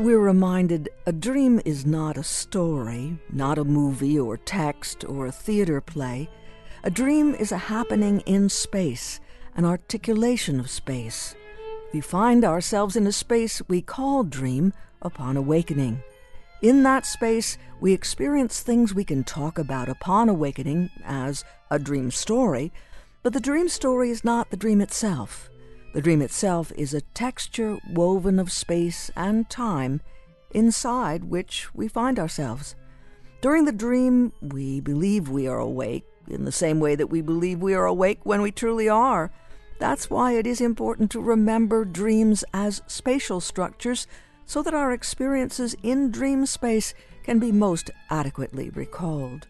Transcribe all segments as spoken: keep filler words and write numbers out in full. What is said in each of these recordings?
We're reminded a dream is not a story, not a movie or text or a theater play. A dream is a happening in space, an articulation of space. We find ourselves in a space we call dream upon awakening. In that space, we experience things we can talk about upon awakening as a dream story, but the dream story is not the dream itself. The dream itself is a texture woven of space and time inside which we find ourselves. During the dream, we believe we are awake in the same way that we believe we are awake when we truly are. That's why it is important to remember dreams as spatial structures so that our experiences in dream space can be most adequately recalled.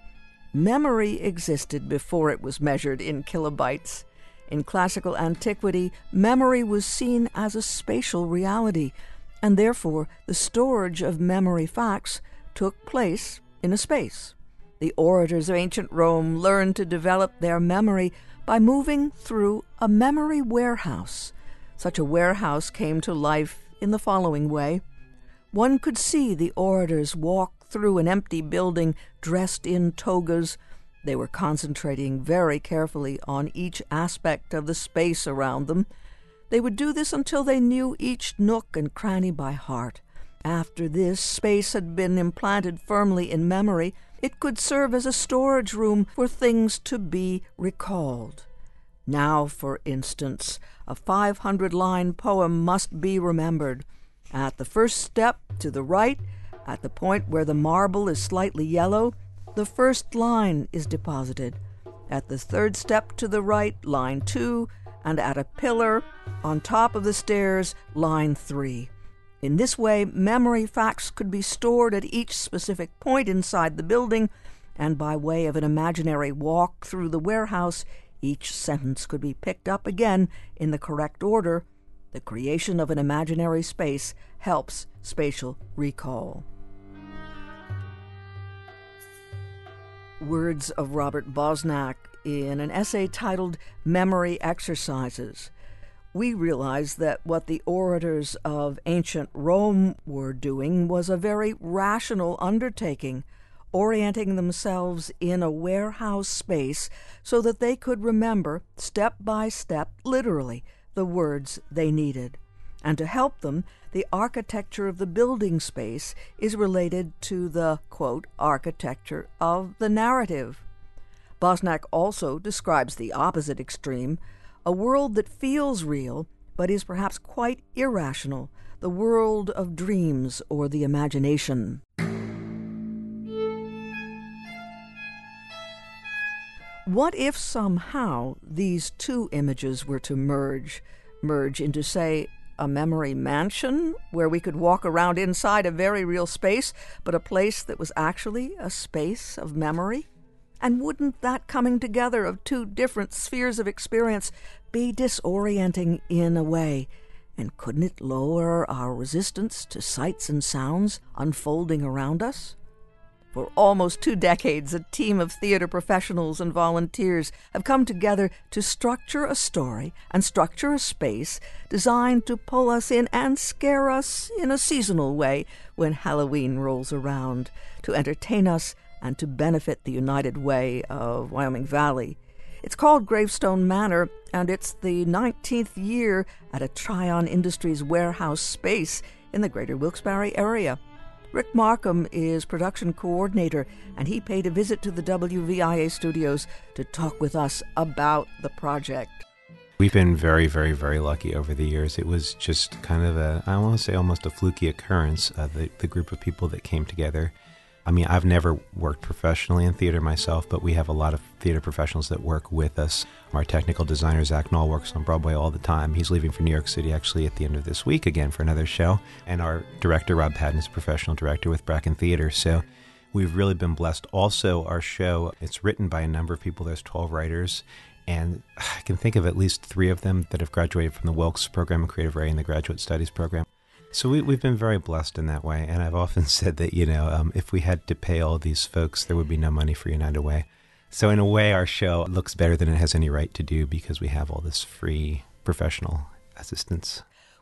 Memory existed before it was measured in kilobytes. In classical antiquity, memory was seen as a spatial reality, and therefore the storage of memory facts took place in a space. The orators of ancient Rome learned to develop their memory by moving through a memory warehouse. Such a warehouse came to life in the following way. One could see the orators walk through an empty building dressed in togas. They were concentrating very carefully on each aspect of the space around them. They would do this until they knew each nook and cranny by heart. After this space had been implanted firmly in memory, it could serve as a storage room for things to be recalled. Now, for instance, a five hundred line poem must be remembered. At the first step to the right, at the point where the marble is slightly yellow, the first line is deposited. At the third step to the right, line two, and at a pillar on top of the stairs, line three. In this way, memory facts could be stored at each specific point inside the building, and by way of an imaginary walk through the warehouse, each sentence could be picked up again in the correct order. The creation of an imaginary space helps spatial recall. Words of Robert Bosnak in an essay titled Memory Exercises. We realize that what the orators of ancient Rome were doing was a very rational undertaking, orienting themselves in a warehouse space so that they could remember, step by step, literally, the words they needed. And to help them, the architecture of the building space is related to the, quote, architecture of the narrative. Bosnak also describes the opposite extreme, a world that feels real, but is perhaps quite irrational, the world of dreams or the imagination. What if somehow these two images were to merge, merge into, say, a memory mansion, where we could walk around inside a very real space, but a place that was actually a space of memory? And wouldn't that coming together of two different spheres of experience be disorienting in a way? And couldn't it lower our resistance to sights and sounds unfolding around us? For almost two decades, a team of theater professionals and volunteers have come together to structure a story and structure a space designed to pull us in and scare us in a seasonal way when Halloween rolls around, to entertain us and to benefit the United Way of Wyoming Valley. It's called Gravestone Manor, and it's the nineteenth year at a Tryon Industries warehouse space in the greater Wilkes-Barre area. Rick Markham is production coordinator, and he paid a visit to the W V I A studios to talk with us about the project. We've been very, very, very lucky over the years. It was just kind of a, I want to say almost a fluky occurrence, uh, the, the group of people that came together. I mean, I've never worked professionally in theater myself, but we have a lot of theater professionals that work with us. Our technical designer, Zach Knoll, works on Broadway all the time. He's leaving for New York City actually at the end of this week again for another show. And our director, Rob Patton, is a professional director with Bracken Theater. So we've really been blessed. Also, our show, it's written by a number of people. There's twelve writers. And I can think of at least three of them that have graduated from the Wilkes program in Creative Writing, the Graduate Studies program. So we, we've been very blessed in that way, and I've often said that, you know, um, if we had to pay all these folks, there would be no money for United Way. So in a way, our show looks better than it has any right to do because we have all this free professional assistance.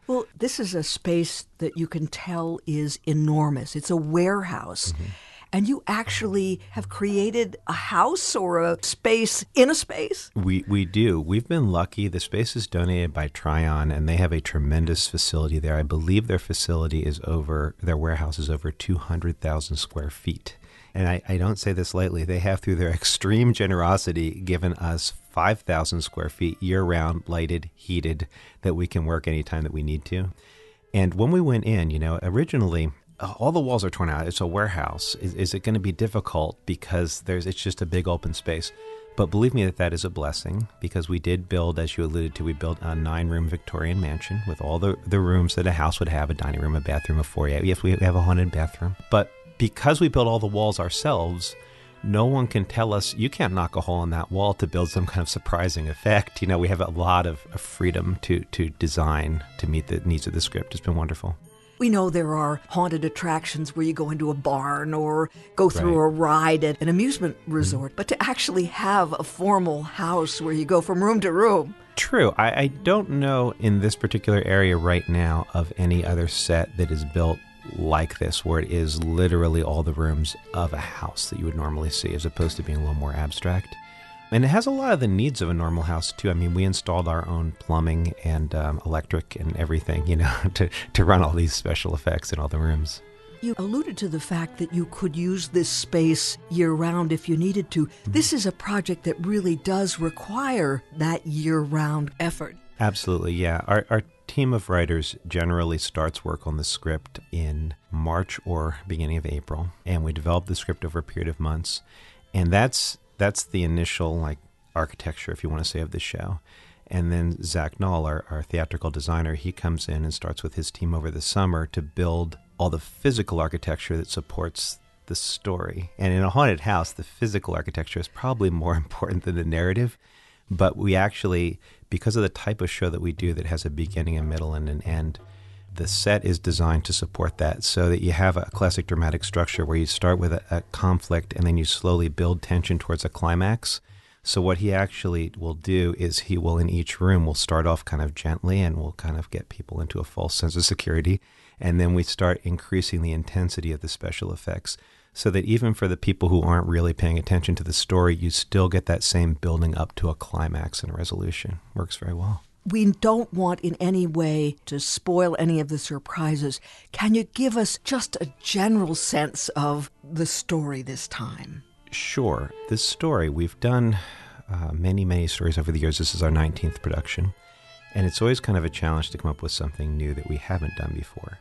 Well, this is a space that you can tell is enormous. It's a warehouse. Mm-hmm. And you actually have created a house or a space in a space? We we do. We've been lucky. The space is donated by Tryon, and they have a tremendous facility there. I believe their facility is over, their warehouse is over two hundred thousand square feet. And I, I don't say this lightly. They have, through their extreme generosity, given us five thousand square feet year-round, lighted, heated, that we can work anytime that we need to. And when we went in, you know, originally, all the walls are torn out. It's a warehouse. Is, is it going to be difficult because there's it's just a big open space? But believe me that that is a blessing, because we did build, as you alluded to, we built a nine-room Victorian mansion with all the, the rooms that a house would have, a dining room, a bathroom, a foyer. Yes, we have a haunted bathroom. But because we built all the walls ourselves, no one can tell us, you can't knock a hole in that wall to build some kind of surprising effect. You know, we have a lot of, of freedom to, to design to meet the needs of the script. It's been wonderful. We know there are haunted attractions where you go into a barn or go through right. a ride at an amusement resort, mm-hmm. but to actually have a formal house where you go from room to room. True. I, I don't know in this particular area right now of any other set that is built like this, where it is literally all the rooms of a house that you would normally see, as opposed to being a little more abstract. And it has a lot of the needs of a normal house, too. I mean, we installed our own plumbing and um, electric and everything, you know, to, to run all these special effects in all the rooms. You alluded to the fact that you could use this space year-round if you needed to. Mm-hmm. This is a project that really does require that year-round effort. Absolutely, yeah. Our, our team of writers generally starts work on the script in March or beginning of April, and we develop the script over a period of months. And that's that's the initial like architecture, if you want to say, of the show. And then Zach Knoll, our, our theatrical designer, he comes in and starts with his team over the summer to build all the physical architecture that supports the story. And in a haunted house, the physical architecture is probably more important than the narrative. But we actually, because of the type of show that we do that has a beginning, a middle, and an end, the set is designed to support that, so that you have a classic dramatic structure where you start with a, a conflict and then you slowly build tension towards a climax. So what he actually will do is he will, in each room, will start off kind of gently and will kind of get people into a false sense of security. And then we start increasing the intensity of the special effects, so that even for the people who aren't really paying attention to the story, you still get that same building up to a climax and a resolution. Works very well. We don't want in any way to spoil any of the surprises. Can you give us just a general sense of the story this time? Sure. This story, we've done uh, many, many stories over the years. This is our nineteenth production. And it's always kind of a challenge to come up with something new that we haven't done before.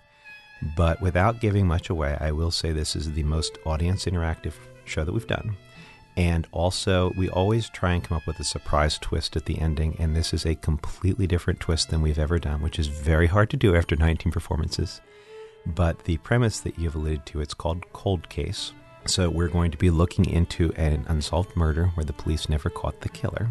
But without giving much away, I will say this is the most audience interactive show that we've done. And also, we always try and come up with a surprise twist at the ending, and this is a completely different twist than we've ever done, which is very hard to do after nineteen performances. But the premise that you've alluded to, it's called Cold Case. So we're going to be looking into an unsolved murder where the police never caught the killer.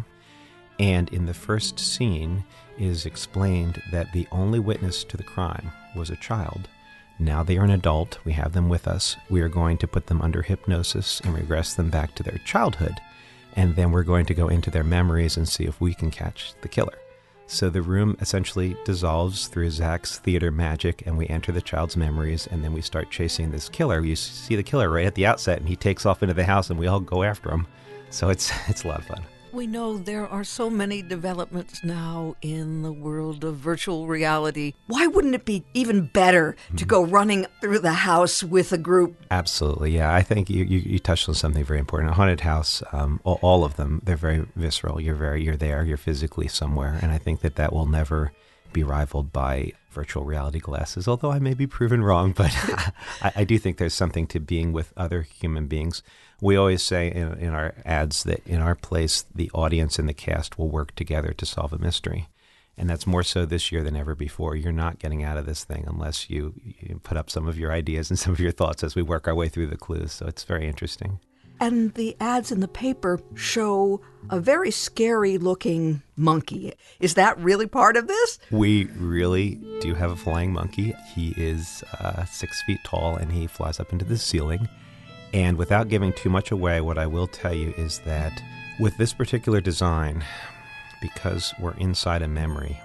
And in the first scene, it is explained that the only witness to the crime was a child. Now they are an adult. We have them with us. We are going to put them under hypnosis and regress them back to their childhood. And then we're going to go into their memories and see if we can catch the killer. So the room essentially dissolves through Zach's theater magic, and we enter the child's memories, and then we start chasing this killer. You see the killer right at the outset, and he takes off into the house, and we all go after him. So it's it's a lot of fun. We know there are so many developments now in the world of virtual reality. Why wouldn't it be even better mm-hmm. to go running through the house with a group? Absolutely, yeah. I think you, you, you touched on something very important. A haunted house, um, all, all of them, they're very visceral. You're very, you're there, you're physically somewhere. And I think that that will never be rivaled by virtual reality glasses, although I may be proven wrong, but I, I do think there's something to being with other human beings. We always say in, in our ads that in our place, the audience and the cast will work together to solve a mystery. And that's more so this year than ever before. You're not getting out of this thing unless you, you put up some of your ideas and some of your thoughts as we work our way through the clues. So it's very interesting. And the ads in the paper show a very scary-looking monkey. Is that really part of this? We really do have a flying monkey. He is uh, six feet tall, and he flies up into the ceiling. And without giving too much away, what I will tell you is that with this particular design, because we're inside a memory,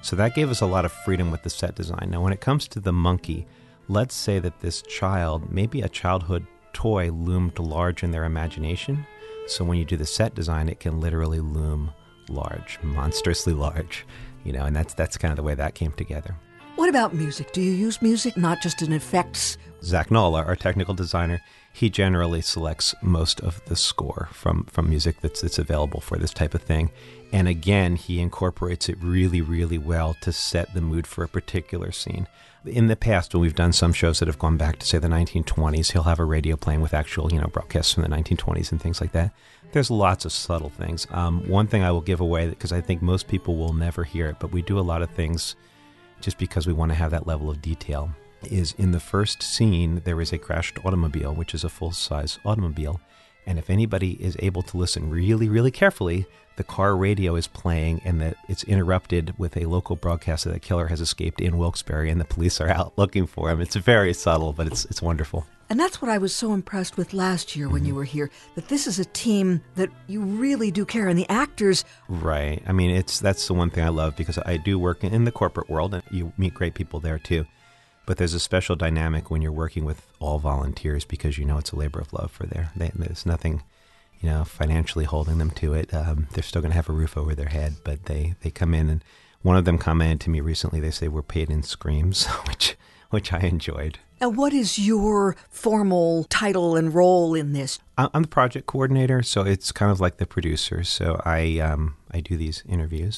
So that gave us a lot of freedom with the set design. Now, when it comes to the monkey, let's say that this child, maybe a childhood toy loomed large in their imagination. So when you do the set design, it can literally loom large, monstrously large, you know, and that's that's kind of the way that came together. What about music? Do you use music, not just in effects? Zach Knoll, our technical designer, he generally selects most of the score from, from music that's, that's available for this type of thing. And again, he incorporates it really, really well to set the mood for a particular scene. In the past, when we've done some shows that have gone back to, say, the nineteen twenties, he'll have a radio playing with actual, you know, broadcasts from the nineteen twenties and things like that. There's lots of subtle things. Um, one thing I will give away, because I think most people will never hear it, but we do a lot of things just because we want to have that level of detail, is in the first scene, there is a crashed automobile, which is a full-size automobile. And if anybody is able to listen really, really carefully, the car radio is playing and that it's interrupted with a local broadcast that a killer has escaped in Wilkes-Barre and the police are out looking for him. It's very subtle, but it's it's wonderful. And that's what I was so impressed with last year when Mm-hmm. you were here, that this is a team that you really do care. And the actors... Right. I mean, it's that's the one thing I love, because I do work in the corporate world and you meet great people there too. But there's a special dynamic when you're working with all volunteers, because you know it's a labor of love for there. They, there's nothing, you know, financially holding them to it. Um, they're still going to have a roof over their head, but they, they come in, and one of them commented to me recently, they say we're paid in screams, which which I enjoyed. Now, what is your formal title and role in this? I- I'm the project coordinator, so it's kind of like the producer. So I um, I do these interviews,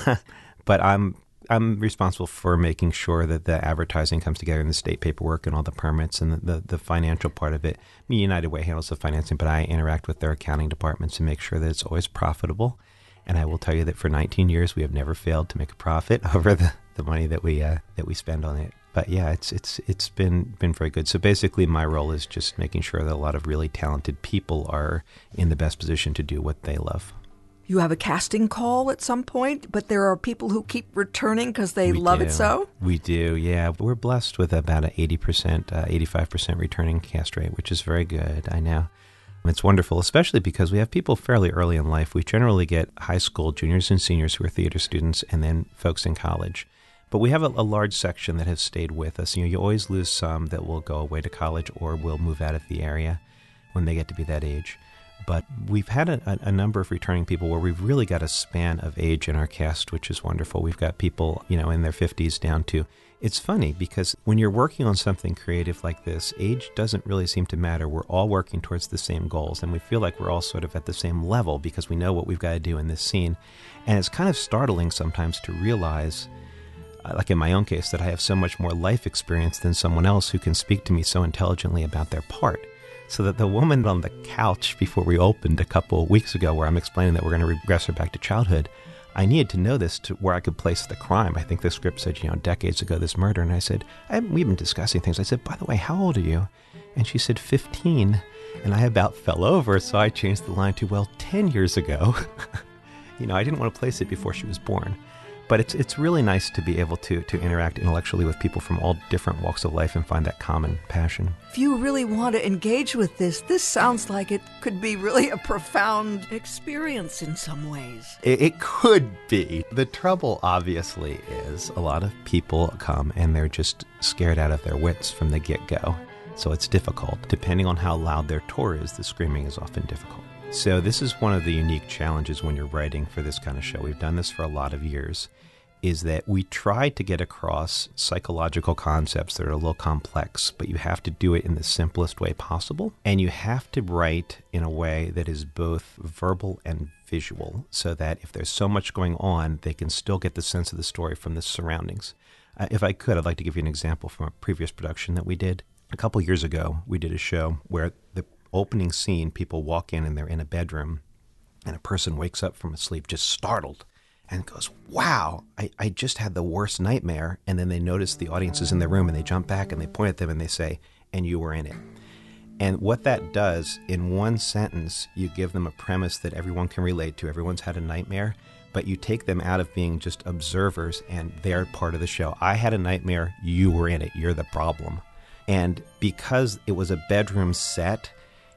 but I'm I'm responsible for making sure that the advertising comes together and the state paperwork and all the permits and the, the, the financial part of it. I mean, United Way handles the financing, but I interact with their accounting departments to make sure that it's always profitable. And I will tell you that for nineteen years, we have never failed to make a profit over the, the money that we uh, that we spend on it. But yeah, it's it's it's been been very good. So basically, my role is just making sure that a lot of really talented people are in the best position to do what they love. You have a casting call at some point, but there are people who keep returning because they We love do. it so? We do, yeah. We're blessed with about an eighty percent, uh, eighty-five percent returning cast rate, which is very good, I know. It's wonderful, especially because we have people fairly early in life. We generally get high school juniors and seniors who are theater students, and then folks in college. But we have a, a large section that have stayed with us. You know, you always lose some that will go away to college or will move out of the area when they get to be that age. But we've had a, a, a number of returning people where we've really got a span of age in our cast, which is wonderful. We've got people, you know, in their fifties down to... It's funny because when you're working on something creative like this, age doesn't really seem to matter. We're all working towards the same goals, and we feel like we're all sort of at the same level because we know what we've got to do in this scene. And it's kind of startling sometimes to realize, uh, like in my own case, that I have so much more life experience than someone else who can speak to me so intelligently about their part. So that the woman on the couch before we opened a couple of weeks ago, where I'm explaining that we're going to regress her back to childhood, I needed to know this to where I could place the crime. I think the script said, you know, decades ago, this murder. And I said, I, we've been discussing things. I said, by the way, how old are you? And she said, fifteen. And I about fell over, so I changed the line to, well, ten years ago. You know, I didn't want to place it before she was born. But it's it's really nice to be able to to interact intellectually with people from all different walks of life and find that common passion. If you really want to engage with this, this sounds like it could be really a profound experience in some ways. It, it could be. The trouble, obviously, is a lot of people come and they're just scared out of their wits from the get-go. So it's difficult. Depending on how loud their tour is, the screaming is often difficult. So this is one of the unique challenges when you're writing for this kind of show. We've done this for a lot of years, is that we try to get across psychological concepts that are a little complex, but you have to do it in the simplest way possible. And you have to write in a way that is both verbal and visual, so that if there's so much going on, they can still get the sense of the story from the surroundings. Uh, if I could, I'd like to give you an example from a previous production that we did. A couple years ago, we did a show where the opening scene, people walk in and they're in a bedroom, and a person wakes up from a sleep just startled and goes, wow, I, I just had the worst nightmare. And then they notice the audience is in the room and they jump back and they point at them and they say, and you were in it. And what that does, in one sentence, you give them a premise that everyone can relate to. Everyone's had a nightmare, but you take them out of being just observers and they're part of the show. I had a nightmare, you were in it, you're the problem. And because it was a bedroom set,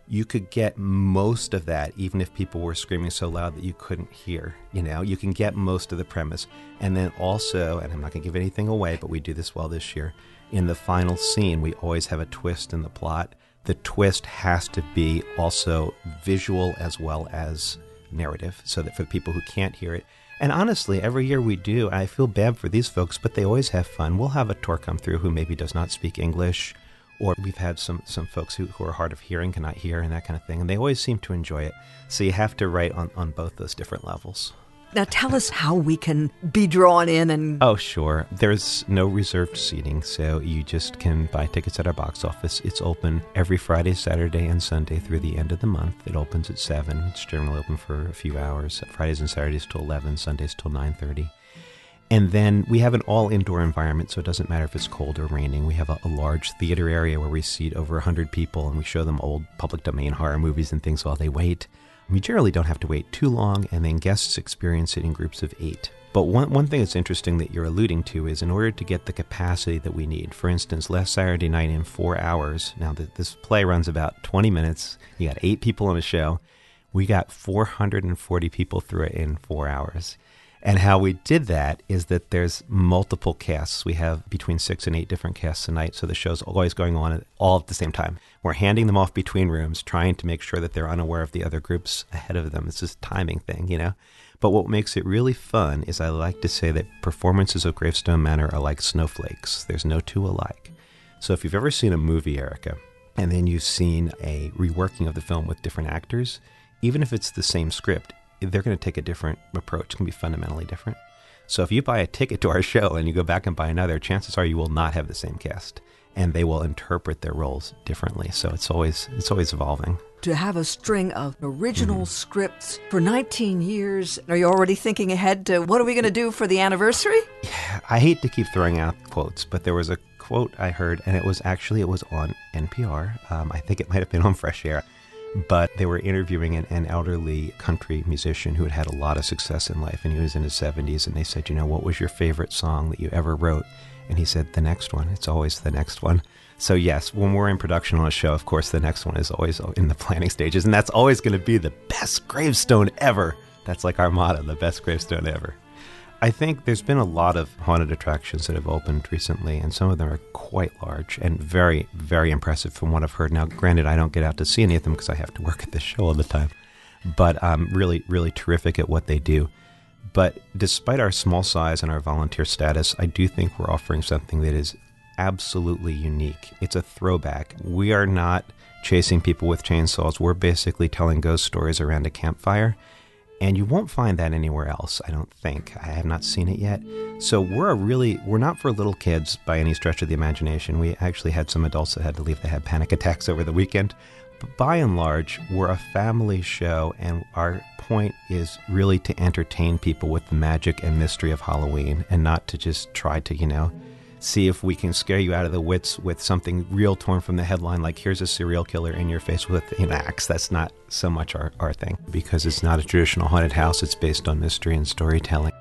you could get most of that even if people were screaming so loud that you couldn't hear. You know, you can get most of the premise. And then also, and I'm not going to give anything away, but we do this well this year, in the final scene, we always have a twist in the plot. The twist has to be also visual as well as narrative, so that for the people who can't hear it. And honestly, every year we do, I feel bad for these folks, but they always have fun. We'll have a tour come through who maybe does not speak English, or we've had some, some folks who, who are hard of hearing, cannot hear, and that kind of thing. And they always seem to enjoy it. So you have to write on, on both those different levels. Now tell us how we can be drawn in and... Oh, sure. There's no reserved seating, so you just can buy tickets at our box office. It's open every Friday, Saturday, and Sunday through the end of the month. It opens at seven. It's generally open for a few hours. Fridays and Saturdays till eleven, Sundays till nine thirty. And then we have an all-indoor environment, so it doesn't matter if it's cold or raining. We have a, a large theater area where we seat over one hundred people, and we show them old public domain horror movies and things while they wait. We generally don't have to wait too long, and then guests experience it in groups of eight. But one, one thing that's interesting that you're alluding to is in order to get the capacity that we need, for instance, last Saturday night in four hours, now that this play runs about twenty minutes, you got eight people on a show, we got four hundred forty people through it in four hours. And how we did that is that there's multiple casts. We have between six and eight different casts a night, so the show's always going on all at the same time. We're handing them off between rooms, trying to make sure that they're unaware of the other groups ahead of them. It's this timing thing, you know? But what makes it really fun is I like to say that performances of Gravestone Manor are like snowflakes. There's no two alike. So if you've ever seen a movie, Erica, and then you've seen a reworking of the film with different actors, even if it's the same script, they're going to take a different approach. It can be fundamentally different. So if you buy a ticket to our show and you go back and buy another, chances are you will not have the same cast, and they will interpret their roles differently. So it's always it's always evolving. To have a string of original mm-hmm. scripts for nineteen years, are you already thinking ahead to what are we going to do for the anniversary? Yeah, I hate to keep throwing out quotes, but there was a quote I heard, and it was actually, it was on N P R. Um, I think it might have been on Fresh Air. But they were interviewing an, an elderly country musician who had had a lot of success in life, and he was in his seventies, and they said, you know, what was your favorite song that you ever wrote? And he said, the next one. It's always the next one. So yes, when we're in production on a show, of course, the next one is always in the planning stages, and that's always going to be the best gravestone ever. That's like our motto, the best gravestone ever. I think there's been a lot of haunted attractions that have opened recently, and some of them are quite large and very, very impressive from what I've heard. Now, granted, I don't get out to see any of them because I have to work at this show all the time, but I'm really, really terrific at what they do. But despite our small size and our volunteer status, I do think we're offering something that is absolutely unique. It's a throwback. We are not chasing people with chainsaws. We're basically telling ghost stories around a campfire. And you won't find that anywhere else, I don't think. I have not seen it yet. So we're a really, we're not for little kids by any stretch of the imagination. We actually had some adults that had to leave that had panic attacks over the weekend. But by and large, we're a family show, and our point is really to entertain people with the magic and mystery of Halloween, and not to just try to, you know, see if we can scare you out of the wits with something real torn from the headline, like here's a serial killer in your face with an axe. That's not so much our, our thing, because it's not a traditional haunted house. It's based on mystery and storytelling.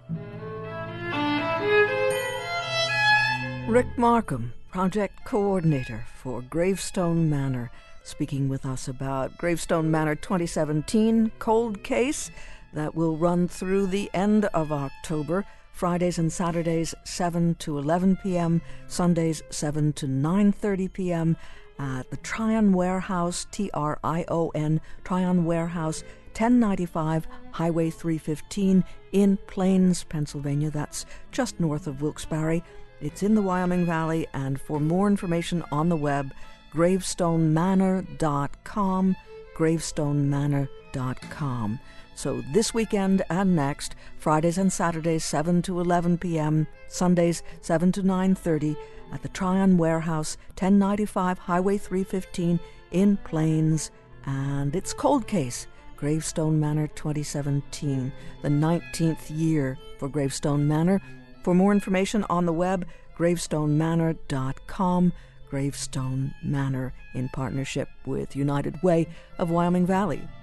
Rick Markham, project coordinator for Gravestone Manor, speaking with us about Gravestone Manor twenty seventeen Cold Case that will run through the end of October. Fridays and Saturdays, seven to eleven p.m., Sundays, seven to nine thirty p.m., at the Tryon Warehouse, T R I O N, Tryon Warehouse, ten ninety-five Highway three fifteen in Plains, Pennsylvania. That's just north of Wilkes-Barre. It's in the Wyoming Valley, and for more information on the web, gravestone manor dot com, gravestone manor dot com. So this weekend and next, Fridays and Saturdays, seven to eleven p.m., Sundays, seven to nine thirty, at the Tryon Warehouse, ten ninety-five Highway three fifteen in Plains. And it's Cold Case, Gravestone Manor twenty seventeen, the nineteenth year for Gravestone Manor. For more information on the web, gravestone manor dot com, Gravestone Manor in partnership with United Way of Wyoming Valley.